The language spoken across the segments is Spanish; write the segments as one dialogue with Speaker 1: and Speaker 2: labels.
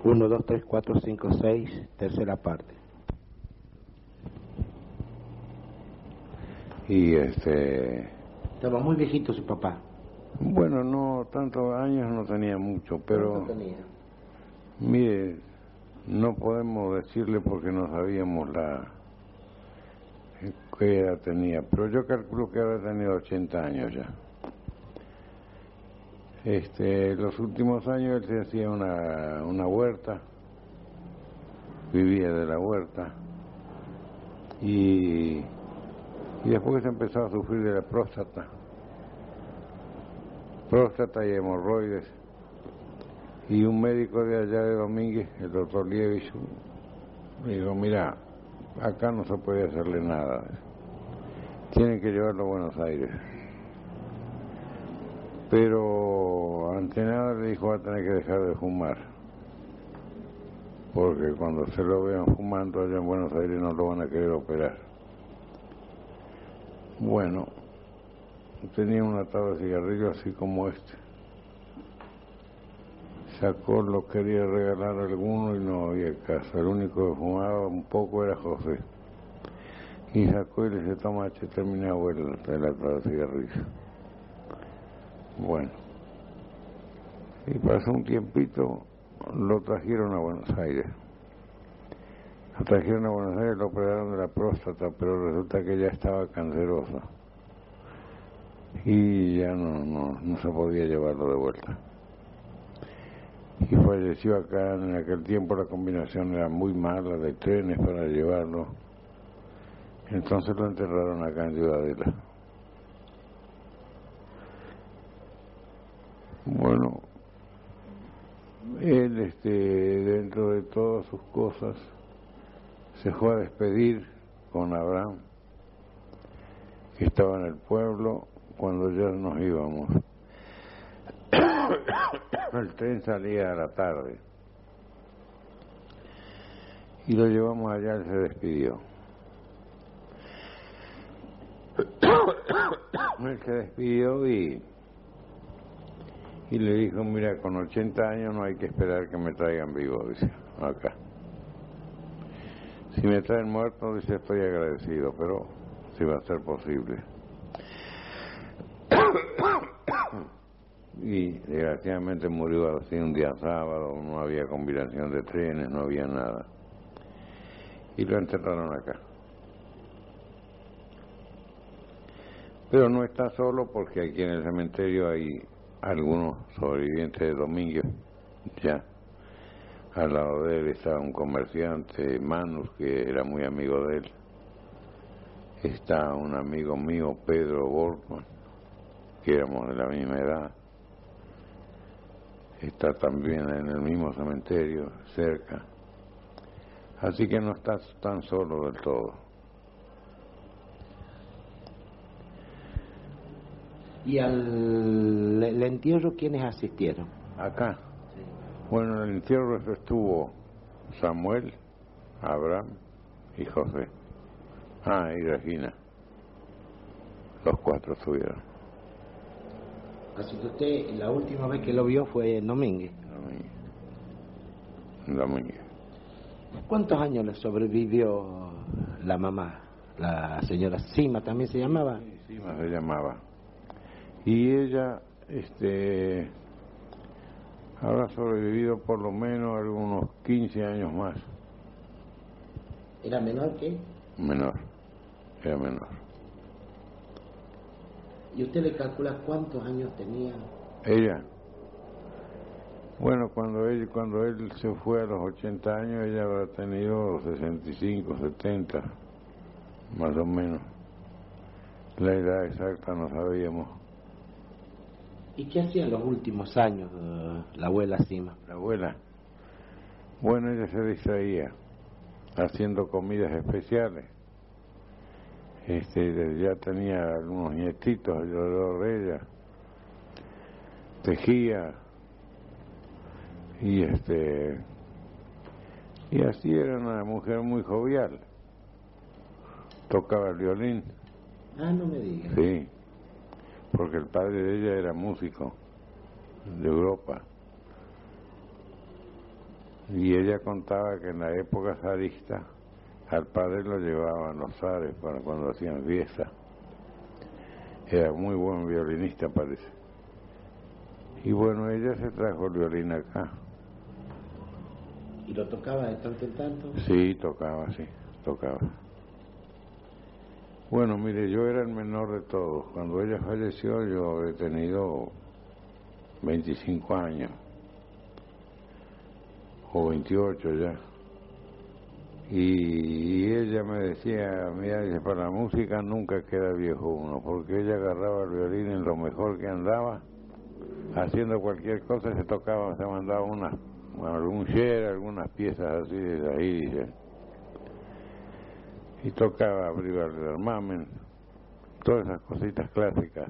Speaker 1: 1, 2, 3, 4, 5, 6, tercera parte.
Speaker 2: Y
Speaker 1: Estaba muy viejito su papá.
Speaker 2: bueno, no, tantos años no tenía mucho, pero...
Speaker 1: ¿Cuánto tenía?
Speaker 2: Mire, no podemos decirle porque no sabíamos qué edad tenía, pero yo calculo que habrá tenido 80 años ya. Los últimos años él se hacía una huerta, vivía de la huerta, y después empezó a sufrir de la próstata y hemorroides, y un médico de allá de Domínguez, el doctor Lievich, me dijo, mira, acá no se puede hacerle nada, tienen que llevarlo a Buenos Aires. Pero ante nada le dijo, va a tener que dejar de fumar, porque cuando se lo vean fumando allá en Buenos Aires no lo van a querer operar. Bueno, tenía un atado de cigarrillos así como este. Sacó, lo quería regalar a alguno y no había caso. El único que fumaba un poco era José. Y sacó y le dice, toma, terminé abuelo el atado de cigarrillos. Bueno, y pasó un tiempito, lo trajeron a Buenos Aires. Lo operaron de la próstata, pero resulta que ya estaba cancerosa. Y ya no se podía llevarlo de vuelta. Y falleció acá. En aquel tiempo la combinación era muy mala de trenes para llevarlo. Entonces lo enterraron acá en Ciudadela. Bueno, él dentro de todas sus cosas se fue a despedir con Abraham, que estaba en el pueblo cuando ya nos íbamos. El tren salía a la tarde y lo llevamos allá, él se despidió. Él se despidió y le dijo, mira, con 80 años no hay que esperar que me traigan vivo, dice, acá. Si me traen muerto, dice, estoy agradecido, pero si va a ser posible. Y desgraciadamente murió así un día sábado, no había combinación de trenes, no había nada. Y lo enterraron acá. Pero no está solo porque aquí en el cementerio hay algunos sobrevivientes de Domínguez, ya. Al lado de él estaba un comerciante, Manus, que era muy amigo de él. Está un amigo mío, Pedro Bortman, que éramos de la misma edad. Está también en el mismo cementerio, cerca. Así que no está tan solo del todo.
Speaker 1: ¿Y al el entierro quiénes asistieron?
Speaker 2: Acá.
Speaker 1: Sí.
Speaker 2: Bueno, en el entierro estuvo Samuel, Abraham y José. Ah, y Regina. Los cuatro estuvieron.
Speaker 1: Así que usted, la última vez que lo vio fue en Domínguez.
Speaker 2: Domínguez.
Speaker 1: ¿Cuántos años le sobrevivió la mamá? La señora Sima también se llamaba.
Speaker 2: Sí, Sima se llamaba. Y ella, habrá sobrevivido por lo menos algunos 15 años más.
Speaker 1: ¿Era menor que?
Speaker 2: Menor, era menor.
Speaker 1: ¿Y usted le calcula cuántos años tenía?
Speaker 2: Ella, bueno, cuando él se fue a los 80 años, ella habrá tenido 65, 70, más o menos. La edad exacta no sabíamos.
Speaker 1: ¿Y qué hacía en los últimos años la abuela Sima?
Speaker 2: La abuela, bueno, ella se distraía haciendo comidas especiales. Ya tenía algunos nietitos alrededor de ella. Tejía y así era una mujer muy jovial. Tocaba el violín.
Speaker 1: Ah, no me diga.
Speaker 2: Sí, porque el padre de ella era músico de Europa. Y ella contaba que en la época zarista al padre lo llevaban los zares para cuando hacían fiesta. Era muy buen violinista, parece. Y bueno, ella se trajo el violín acá.
Speaker 1: ¿Y lo tocaba de tanto en tanto?
Speaker 2: Sí, tocaba. Bueno, mire, yo era el menor de todos. Cuando ella falleció yo he tenido 25 años, o 28 ya. Y ella me decía, mira, dice, para la música nunca queda viejo uno, porque ella agarraba el violín en lo mejor que andaba, haciendo cualquier cosa, se tocaba, se mandaba algún share, algunas piezas así de ahí, dice. Y tocaba Brival del Mamen, todas esas cositas clásicas.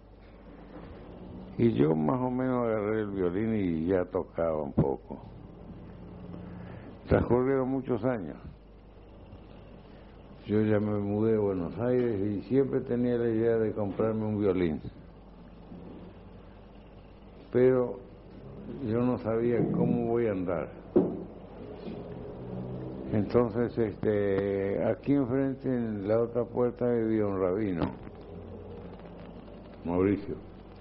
Speaker 2: Y yo más o menos agarré el violín y ya tocaba un poco. Transcurrieron muchos años. Yo ya me mudé a Buenos Aires y siempre tenía la idea de comprarme un violín. Pero yo no sabía cómo voy a andar. Entonces, aquí enfrente, en la otra puerta, vivía un rabino, Mauricio.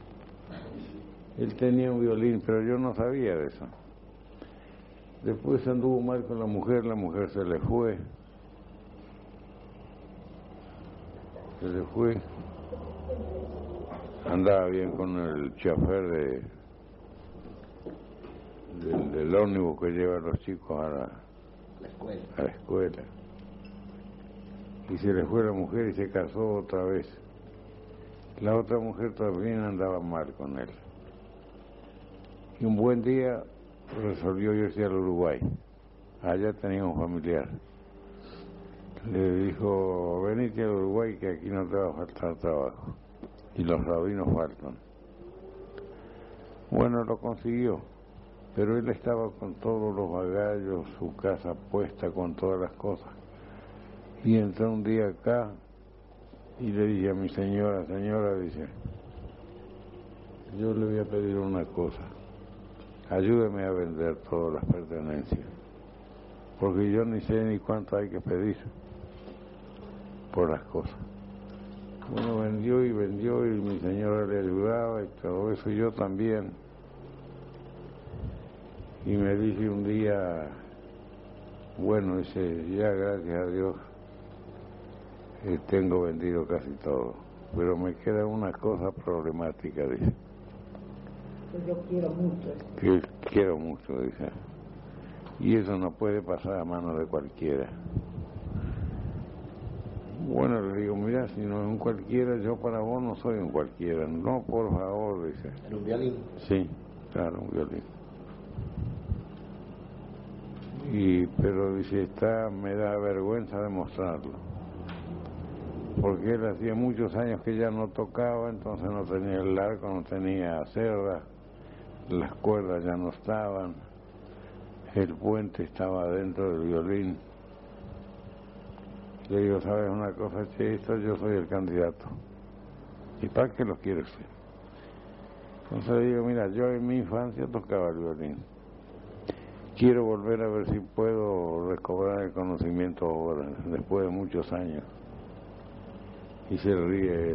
Speaker 2: Él tenía un violín, pero yo no sabía de eso. Después anduvo mal con la mujer se le fue. Andaba bien con el chofer del ómnibus que lleva a los chicos a la escuela. Y se le fue la mujer y se casó otra vez. La otra mujer también andaba mal con él. Y un buen día resolvió irse al Uruguay. Allá tenía un familiar. Le dijo, venite al Uruguay que aquí no te va a faltar trabajo. Y los rabinos faltan. Bueno, lo consiguió. Pero él estaba con todos los bagallos, su casa puesta con todas las cosas. Y entró un día acá y le dije a mi señora, dice, yo le voy a pedir una cosa, ayúdeme a vender todas las pertenencias, porque yo ni sé ni cuánto hay que pedir por las cosas. Bueno, vendió y mi señora le ayudaba y todo eso, y yo también. Y me dice un día, bueno, dice, ya gracias a Dios tengo vendido casi todo, pero me queda una cosa problemática, dice.
Speaker 3: Yo quiero mucho.
Speaker 2: Que quiero mucho, dice. Y eso no puede pasar a manos de cualquiera. Bueno, le digo, mira, si no es un cualquiera, yo para vos no soy un cualquiera. No, por favor, dice.
Speaker 1: ¿Era un violín?
Speaker 2: Sí, claro, un violín. Pero dice, me da vergüenza demostrarlo. Porque él hacía muchos años que ya no tocaba, entonces no tenía el arco, no tenía cerda, las cuerdas ya no estaban, el puente estaba dentro del violín. Le digo, ¿sabes una cosa, che? Yo soy el candidato. ¿Y para qué lo quiere usted? Entonces le digo, mira, yo en mi infancia tocaba el violín. Quiero volver a ver si puedo recobrar el conocimiento ahora, después de muchos años. Y se ríe él.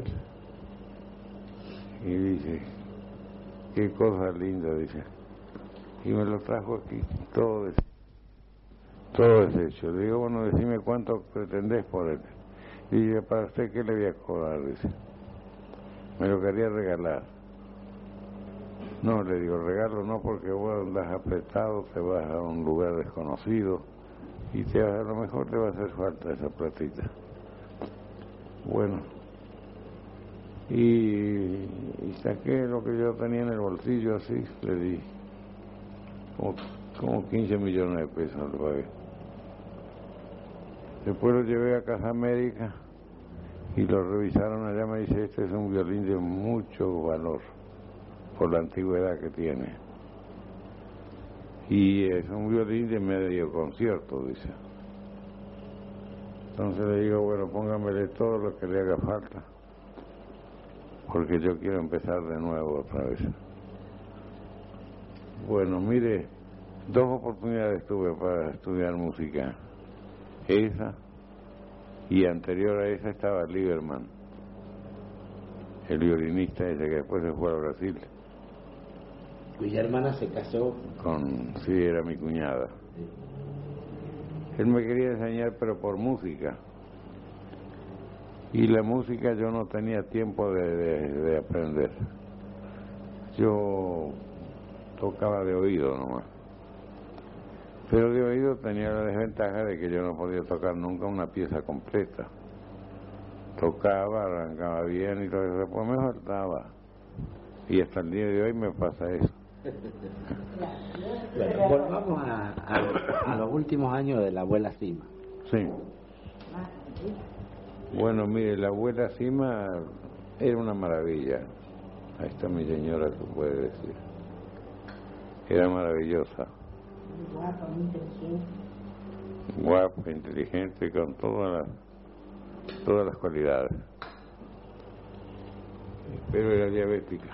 Speaker 2: Y dice, qué cosa linda, dice. Y me lo trajo aquí, todo deshecho. Le digo, bueno, decime cuánto pretendés por él. Y dice, para usted, ¿qué le voy a cobrar? Dice, me lo quería regalar. No, le digo, regalo no, porque vos andás apretado, te vas a un lugar desconocido y a lo mejor te va a hacer falta esa platita. Bueno, y saqué lo que yo tenía en el bolsillo así, le di como 15 millones de pesos, le pagué. Después lo llevé a Casa América y lo revisaron allá, me dice, este es un violín de mucho valor por la antigüedad que tiene. Y es un violín de medio concierto, dice. Entonces le digo, bueno, póngamele todo lo que le haga falta, porque yo quiero empezar de nuevo otra vez. Bueno, mire, 2 oportunidades tuve para estudiar música. Esa, y anterior a esa estaba Lieberman, el violinista ese que después se fue a Brasil.
Speaker 1: Cuya hermana se casó
Speaker 2: Sí, era mi cuñada. Él me quería enseñar, pero por música. Y la música yo no tenía tiempo de aprender. Yo tocaba de oído nomás. Pero de oído tenía la desventaja de que yo no podía tocar nunca una pieza completa. Tocaba, arrancaba bien y todo eso, después me faltaba. Y hasta el día de hoy me pasa eso.
Speaker 1: Bueno, volvamos a los últimos años de la abuela Sima.
Speaker 2: Sí. Bueno, mire, la abuela Sima era una maravilla. Ahí está mi señora, que puede decir. Era maravillosa.
Speaker 3: Guapa, muy inteligente.
Speaker 2: Guapa, inteligente, con todas las cualidades. Pero era diabética.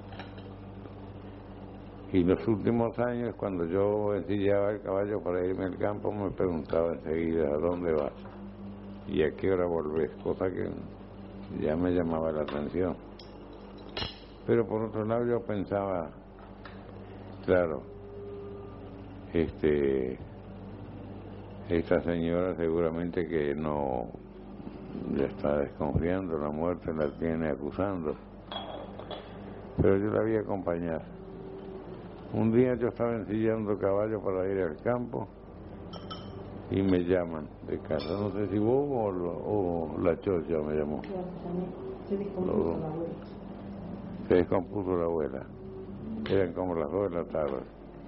Speaker 2: Y los últimos años, cuando yo ensillaba el caballo para irme al campo, me preguntaba enseguida, ¿a dónde vas? ¿Y a qué hora volvés? Cosa que ya me llamaba la atención. Pero por otro lado yo pensaba, claro, esta señora seguramente que no ya está desconfiando, la muerte la tiene acusando. Pero yo la vi acompañar. Un día yo estaba ensillando caballo para ir al campo y me llaman de casa. No sé si vos o la chocha me llamó.
Speaker 3: Se descompuso la abuela.
Speaker 2: Se descompuso la abuela. Eran como las 2 de la tarde.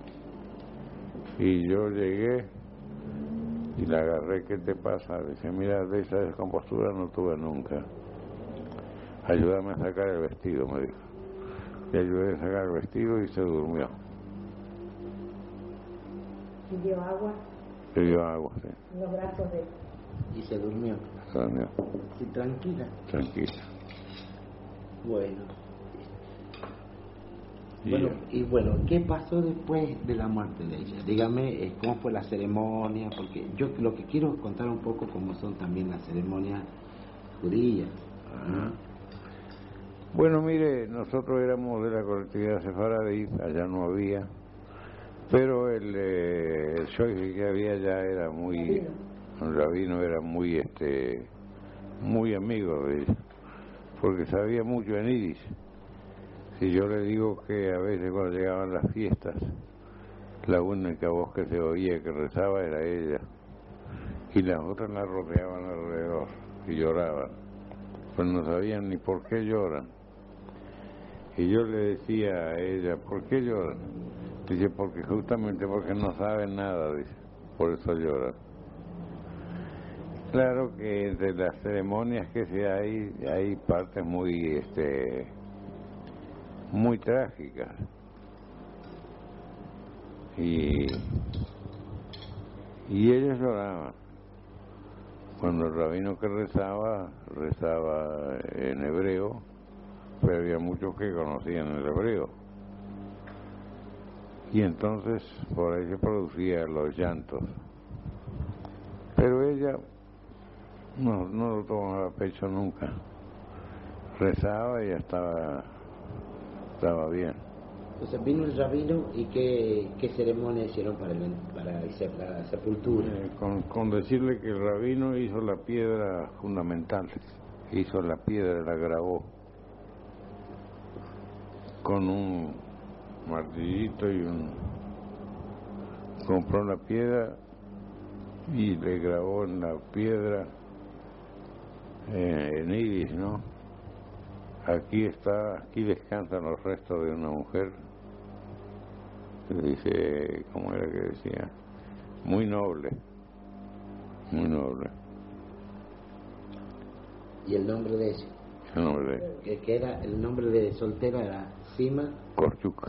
Speaker 2: Y yo llegué y la agarré, ¿qué te pasa? Dice, mira, de esa descompostura no tuve nunca. Ayúdame a sacar el vestido, me dijo. Le ayudé a sacar el vestido y se durmió.
Speaker 3: ¿Se dio agua?
Speaker 2: Se dio agua, sí.
Speaker 3: En los brazos de él.
Speaker 1: Y se durmió.
Speaker 2: Se durmió.
Speaker 1: Sí, tranquila.
Speaker 2: Tranquila.
Speaker 1: Bueno.
Speaker 2: Y
Speaker 1: Bueno, ¿qué pasó después de la muerte de ella? Dígame, ¿cómo fue la ceremonia? Porque yo lo que quiero es contar un poco cómo son también las ceremonias judías.
Speaker 2: Ajá. Bueno, mire, nosotros éramos de la colectividad sefaradí, allá no había, pero el shoy que había ya era muy, el rabino era muy muy amigo de ella, porque sabía mucho en yiddish. Si yo le digo que a veces cuando llegaban las fiestas, la única voz que se oía que rezaba era ella, y las otras la rodeaban alrededor y lloraban, pues no sabían ni por qué lloran. Y yo le decía a ella, ¿por qué lloran? Dice, justamente porque no saben nada, dice, por eso lloran. Claro que entre las ceremonias que hay partes muy muy trágicas. Y ellos lloraban. Cuando el rabino que rezaba en hebreo, pero había muchos que conocían el hebreo. Y entonces por ahí se producían los llantos. Pero ella no lo tomaba a pecho nunca. Rezaba y ya estaba bien.
Speaker 1: Entonces vino el rabino y ¿qué ceremonia hicieron para la sepultura?
Speaker 2: Con decirle que el rabino hizo la piedra fundamental, hizo la piedra, la grabó con un martillito compró la piedra y le grabó en la piedra en yiddish, ¿no? Aquí descansan los restos de una mujer, que dice, ¿cómo era que decía? Muy noble.
Speaker 1: ¿Y el nombre de ella?
Speaker 2: El nombre de
Speaker 1: Que era el nombre de soltera era Sima
Speaker 2: Korchuk.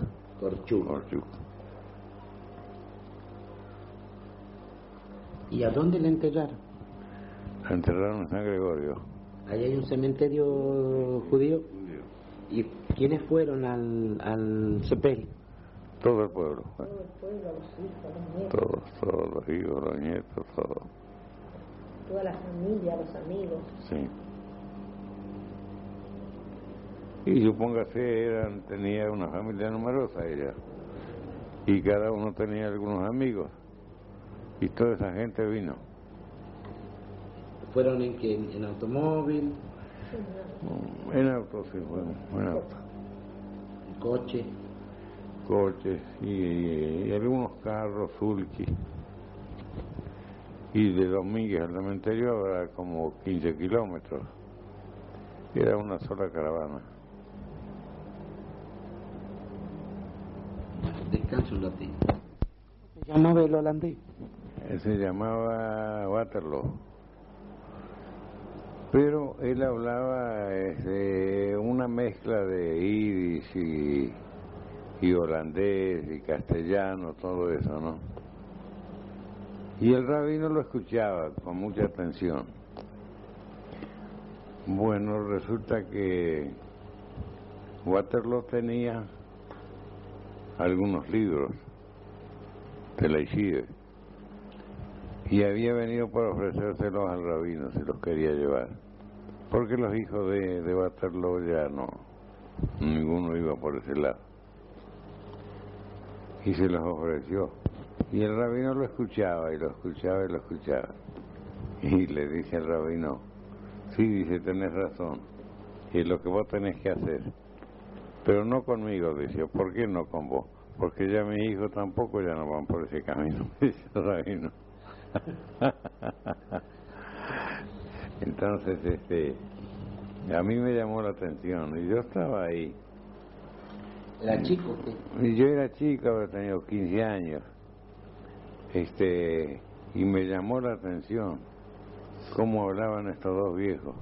Speaker 1: ¿Y a dónde la enterraron?
Speaker 2: La enterraron en San Gregorio.
Speaker 1: Ahí hay un cementerio judío. ¿Y quiénes fueron al sepelio?
Speaker 2: Todo el pueblo.
Speaker 3: Todo el pueblo, los hijos, los nietos.
Speaker 2: Todos los hijos, los nietos, todo.
Speaker 3: Toda la familia, los amigos.
Speaker 2: Sí. Y supóngase, tenía una familia numerosa ella. Y cada uno tenía algunos amigos. Y toda esa gente vino.
Speaker 1: ¿Fueron en qué? ¿En automóvil?
Speaker 2: En auto, sí, fuimos, en auto.
Speaker 1: ¿En coche?
Speaker 2: Coches y algunos carros, sulky. Y de Domínguez al cementerio era como 15 kilómetros. Era una sola caravana.
Speaker 1: Descanso un ratito. ¿Cómo se llamaba el holandés?
Speaker 2: Él se llamaba Waterloo. Pero él hablaba de una mezcla de yiddish y holandés y castellano, todo eso, ¿no? Y el rabino lo escuchaba con mucha atención. Bueno, resulta que Waterloo tenía algunos libros de la yeshiva y había venido para ofrecérselos al rabino si los quería llevar, porque los hijos de Waterloo ya no, ninguno iba por ese lado, y se los ofreció, y el rabino lo escuchaba y lo escuchaba y lo escuchaba, y le dice al rabino: sí, dice, tenés razón, y es lo que vos tenés que hacer, pero no conmigo, dice. ¿Por qué no con vos? Porque ya mis hijos tampoco ya no van por ese camino, dice el rabino. Entonces, a mí me llamó la atención y yo estaba ahí.
Speaker 1: ¿Era chico?
Speaker 2: Y yo era chico, había tenido 15 años. Y me llamó la atención cómo hablaban estos dos viejos.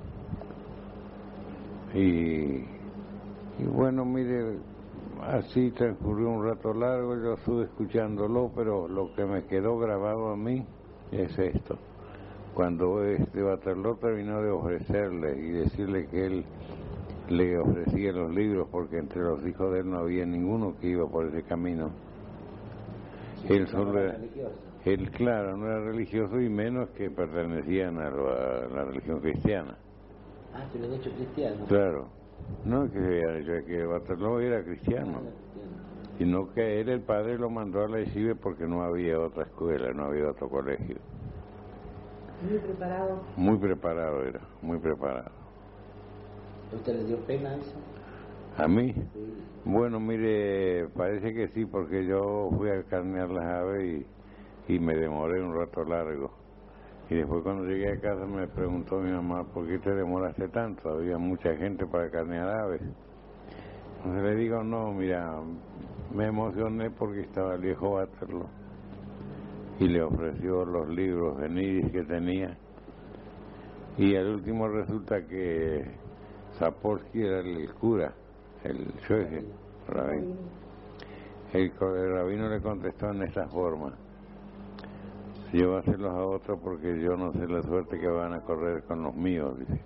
Speaker 2: Y bueno, mire, así transcurrió un rato largo, yo estuve escuchándolo, pero lo que me quedó grabado a mí es esto. Cuando Waterloo terminó de ofrecerle y decirle que él le ofrecía los libros, porque entre los hijos de él no había ninguno que iba por ese camino.
Speaker 1: Sí,
Speaker 2: Él solo era,
Speaker 1: religioso.
Speaker 2: él, claro, no era religioso y menos que pertenecían a la religión cristiana.
Speaker 1: Ah, se lo han hecho cristiano.
Speaker 2: Claro, no que Waterloo era cristiano, sino que él, el padre, lo mandó a la yeshiva porque no había otra escuela, no había otro colegio.
Speaker 3: Muy preparado.
Speaker 2: Muy preparado era, muy preparado.
Speaker 1: ¿A usted le dio pena eso?
Speaker 2: ¿A mí?
Speaker 1: Sí.
Speaker 2: Bueno, mire, parece que sí, porque yo fui a carnear las aves y me demoré un rato largo. Y después cuando llegué a casa me preguntó mi mamá: ¿por qué te demoraste tanto? Había mucha gente para carnear aves. Entonces le digo: no, mira, me emocioné porque estaba el viejo Waterloo y le ofreció los libros en yiddish que tenía. Y al último resulta que Sapolsky era el cura, el shoeje, rabino. El rabino le contestó en esta forma: llévaselos a otro porque yo no sé la suerte que van a correr con los míos, dice.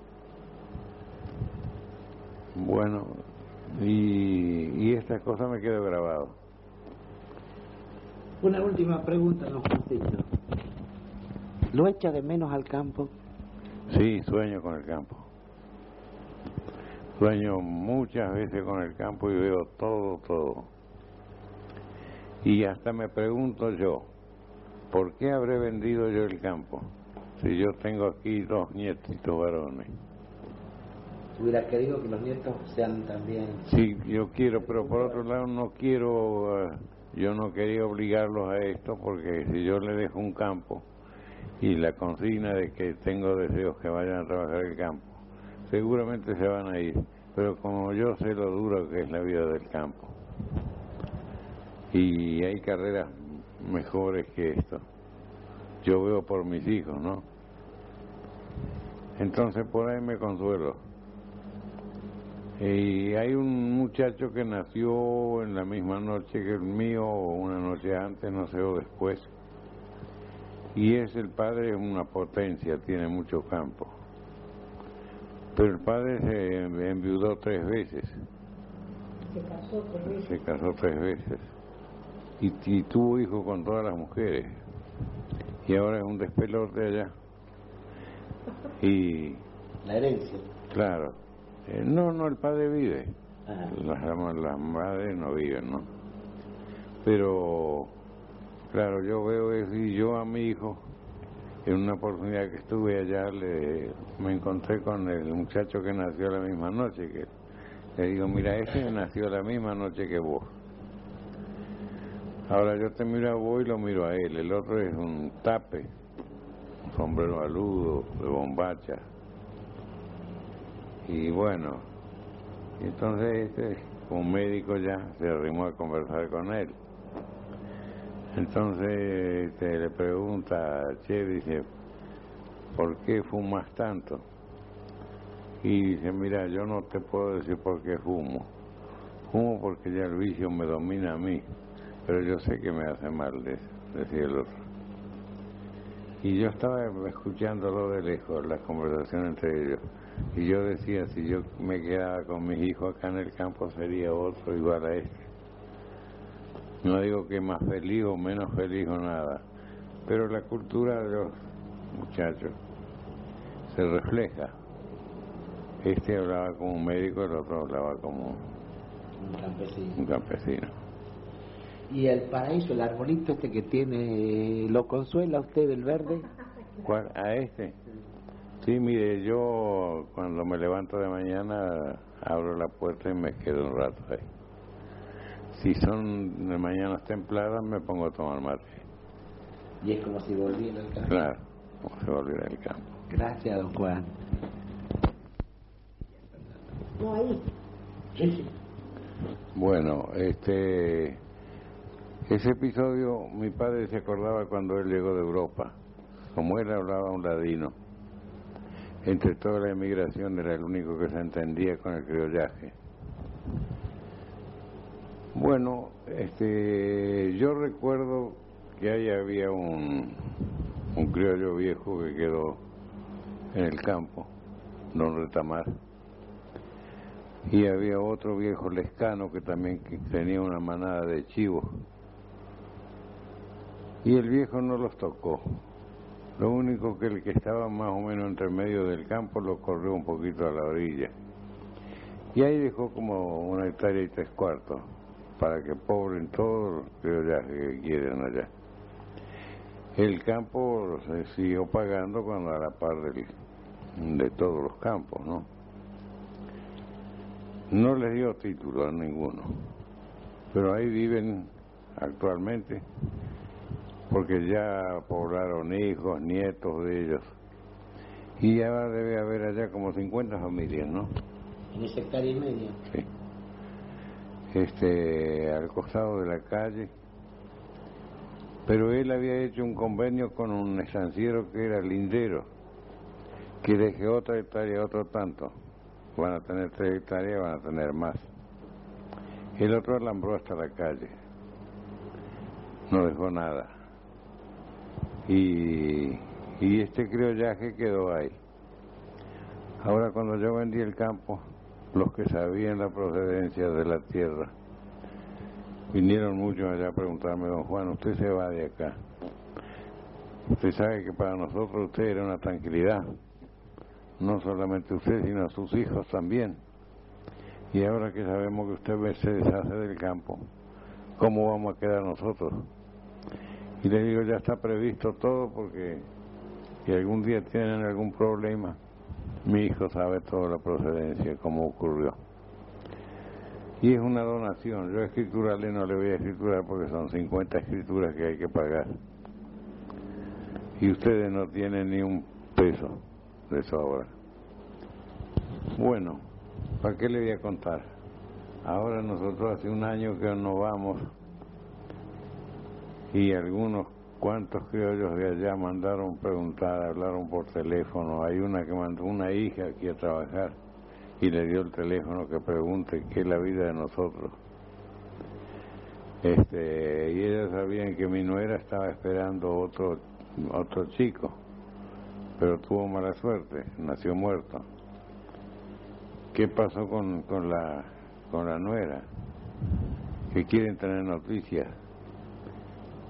Speaker 2: Bueno, y esta cosa me quedó grabado.
Speaker 1: Una última pregunta, don Juancito. ¿Lo echa de menos al campo?
Speaker 2: Sí, sueño con el campo. Sueño muchas veces con el campo y veo todo. Y hasta me pregunto yo: ¿por qué habré vendido yo el campo si yo tengo aquí 2 nietitos varones?
Speaker 1: ¿Hubiera querido que los nietos sean también...?
Speaker 2: Sí, yo quiero, pero por otro lado no quiero, yo no quería obligarlos a esto, porque si yo les dejo un campo y la consigna de que tengo deseos que vayan a trabajar el campo, seguramente se van a ir, pero como yo sé lo duro que es la vida del campo, y hay carreras mejores que esto, yo veo por mis hijos, ¿no? Entonces por ahí me consuelo. Y hay un muchacho que nació en la misma noche que el mío, o una noche antes, no sé, o después, y es el padre, es una potencia, tiene mucho campo, pero el padre se enviudó 3 veces.
Speaker 3: Se casó 3 veces.
Speaker 2: Se casó 3 veces. y tuvo hijos con todas las mujeres. Y ahora es un despelote allá. Y...
Speaker 1: La herencia.
Speaker 2: Claro. No, el padre vive.
Speaker 1: Ajá.
Speaker 2: Las madres no viven, ¿no? Pero, claro, yo veo eso y yo a mi hijo, en una oportunidad que estuve allá, me encontré con el muchacho que nació la misma noche. Que le digo, mira, este nació la misma noche que vos. Ahora yo te miro a vos y lo miro a él. El otro es un tape, un sombrero aludo, de bombacha. Y bueno, entonces como médico ya se arrimó a conversar con él. Entonces le pregunta a Che, dice, ¿por qué fumas tanto? Y dice, mira, yo no te puedo decir por qué fumo. Fumo porque ya el vicio me domina a mí, pero yo sé que me hace mal, decía el otro. Y yo estaba escuchándolo de lejos, la conversación entre ellos. Y yo decía, si yo me quedaba con mis hijos acá en el campo, sería otro igual a este. No digo que más feliz o menos feliz o nada, pero la cultura de los muchachos se refleja. Este hablaba como un médico, el otro hablaba como un campesino.
Speaker 1: ¿Y el paraíso, el arbolito este que tiene, lo consuela usted el verde?
Speaker 2: ¿Cuál? ¿A este? Sí, mire, yo cuando me levanto de mañana abro la puerta y me quedo un rato ahí. Si son de mañanas templadas me pongo a tomar mate.
Speaker 1: Y es como si volviera al campo.
Speaker 2: Claro, como si volviera al campo.
Speaker 1: Gracias, don Juan.
Speaker 3: No, ahí.
Speaker 1: Sí.
Speaker 2: Bueno, ese episodio mi padre se acordaba cuando él llegó de Europa. Como él hablaba un ladino, entre toda la emigración era el único que se entendía con el criollaje. Bueno, yo recuerdo que ahí había un criollo viejo que quedó en el campo, don Retamar, y había otro viejo lescano que también tenía una manada de chivos, y el viejo no los tocó. Lo único que el que estaba más o menos entre medio del campo lo corrió un poquito a la orilla, y ahí dejó como 1 hectárea y 3/4 para que pobren todos los criollajes que quieren allá. El campo se siguió pagando cuando a la par de todos los campos, ¿no? No les dio título a ninguno, pero ahí viven actualmente porque ya poblaron hijos, nietos de ellos, y ya debe haber allá como 50 familias, ¿no?
Speaker 1: En esa hectárea y media.
Speaker 2: Sí. Al costado de la calle, pero él había hecho un convenio con un estanciero que era lindero, que deje otra hectárea, otro tanto, van a tener 3 hectáreas, van a tener más. El otro alambró hasta la calle, no dejó nada, y este criollaje quedó ahí. Ahora cuando yo vendí el campo, los que sabían la procedencia de la tierra vinieron muchos allá a preguntarme, don Juan, usted se va de acá, usted sabe que para nosotros usted era una tranquilidad, no solamente usted sino sus hijos también, y ahora que sabemos que usted se deshace del campo, ¿cómo vamos a quedar nosotros? Y le digo, ya está previsto todo, porque si algún día tienen algún problema, mi hijo sabe toda la procedencia, cómo ocurrió. Y es una donación. Yo a escriturarle no le voy a escriturar porque son 50 escrituras que hay que pagar. Y ustedes no tienen ni un peso de sobra. Bueno, ¿para qué le voy a contar? Ahora nosotros hace 1 año que nos vamos y algunos cuantos criollos de allá mandaron preguntar, hablaron por teléfono. Hay una que mandó una hija aquí a trabajar y le dio el teléfono que pregunte qué es la vida de nosotros. Y ellas sabían que mi nuera estaba esperando otro chico, pero tuvo mala suerte, nació muerto. ¿Qué pasó con la nuera? Que quieren tener noticias.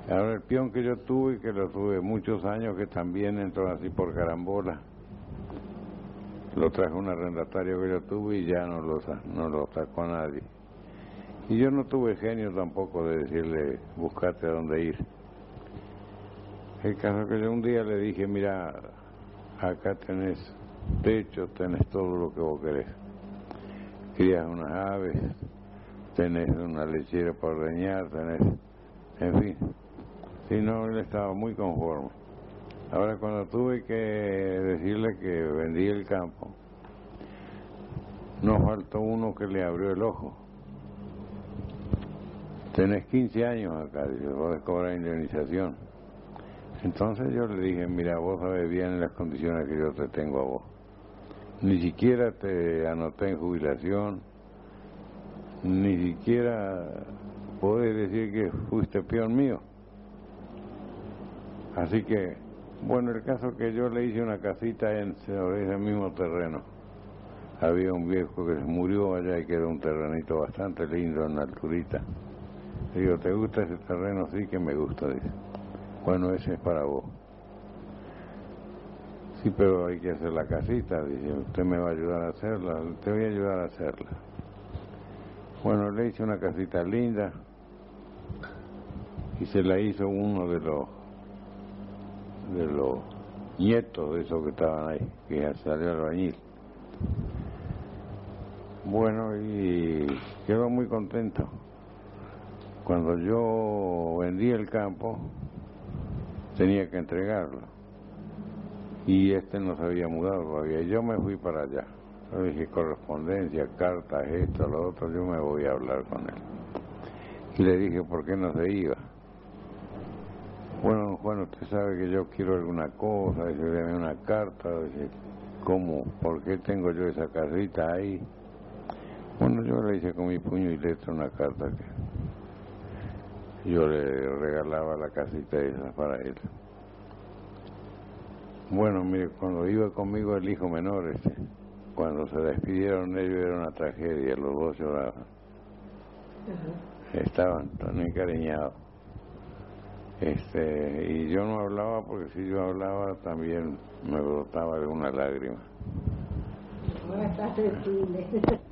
Speaker 2: Ahora el peón que yo tuve, que lo tuve muchos años, que también entró así por carambola, lo trajo un arrendatario que yo tuve y ya no lo sacó nadie. Y yo no tuve genio tampoco de decirle, buscate a dónde ir. El caso que yo un día le dije, mira, acá tenés techo, tenés todo lo que vos querés. Crías unas aves, tenés una lechera para ordeñar, tenés, en fin. Si no, él estaba muy conforme. Ahora cuando tuve que decirle que vendí el campo, nos faltó uno que le abrió el ojo. Tenés 15 años acá, dice, vos cobrar indemnización. Entonces yo le dije, mira, vos sabés bien las condiciones que yo te tengo a vos. Ni siquiera te anoté en jubilación, ni siquiera podés decir que fuiste peón mío. Así que, bueno, el caso que yo le hice una casita sobre ese mismo terreno. Había un viejo que se murió allá y quedó un terrenito bastante lindo en la alturita. Le digo, ¿te gusta ese terreno? Sí que me gusta, dice. Bueno, ese es para vos. Sí, pero hay que hacer la casita, dice, usted me va a ayudar a hacerla, te voy a ayudar a hacerla. Bueno, le hice una casita linda y se la hizo uno de los nietos de esos que estaban ahí, que ya salió albañil. Bueno, y quedó muy contento. Cuando yo vendí el campo, tenía que entregarlo. Y no se había mudado todavía. Y yo me fui para allá. Yo dije, correspondencia, cartas, esto, lo otro, yo me voy a hablar con él. Y le dije, ¿por qué no se iba? Bueno, Juan, usted sabe que yo quiero alguna cosa, dice, deme una carta, dice, ¿cómo? ¿Por qué tengo yo esa casita ahí? Bueno, yo le hice con mi puño y letra una carta que yo le regalaba la casita esa para él. Bueno, mire, cuando iba conmigo el hijo menor, cuando se despidieron ellos era una tragedia, los dos lloraban. Estaban tan encariñados. Y yo no hablaba porque si yo hablaba también me brotaba de una lágrima.
Speaker 3: Ahora está sensible.